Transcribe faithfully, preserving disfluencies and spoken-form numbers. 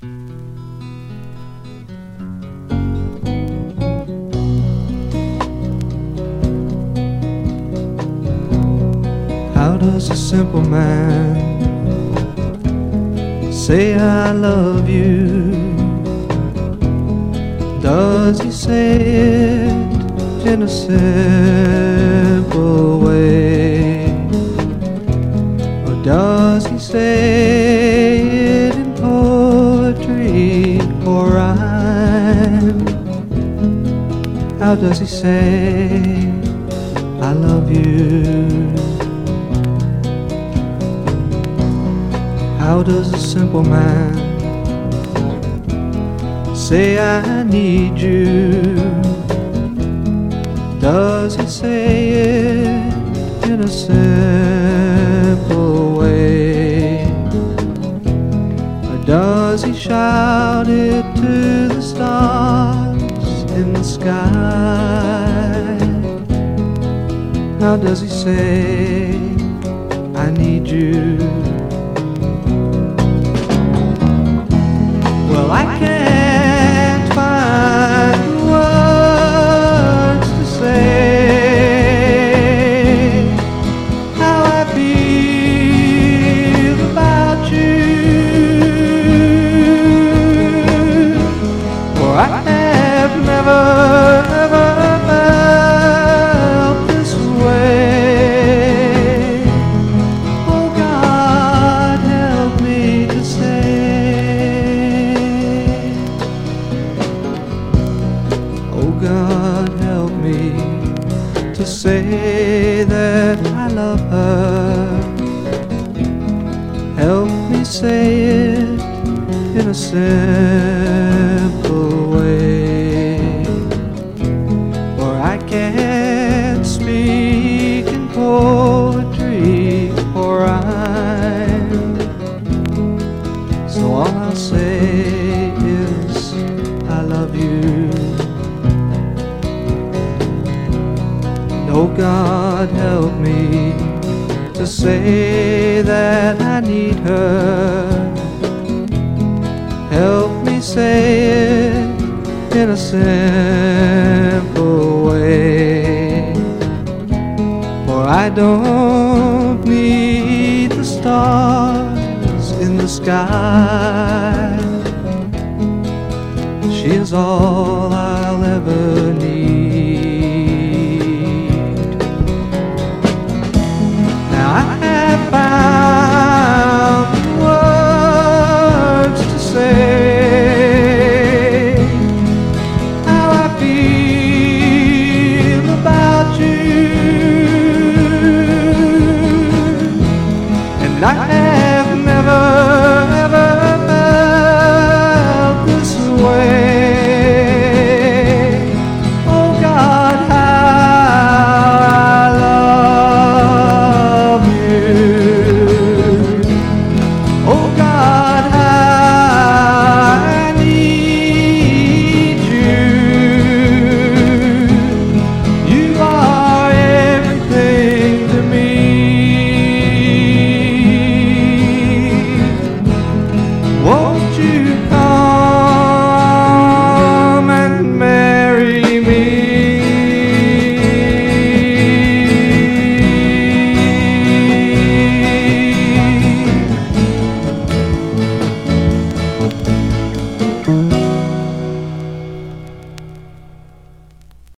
How does a simple man say I love you? Does he say it in a simple way? Or does he say it in poetry or rhyme? How does he say I love you? How does a simple man say I need you? Does he say it in a simple way? Or does he shout it to the stars in the sky? How does he say I need you? Well, I can't find words to say how I feel about you, for I have never, ever felt this way. Oh God, help me to say. Oh God, help me to say that I love her. Help me say it in a simple way, for I can't speak in poetry or rhyme. So all I'll say is I love you. Oh God, help me to say that I need her. Help me say it in a simple way, for I don't need the stars in the sky. She is all I'll ever need.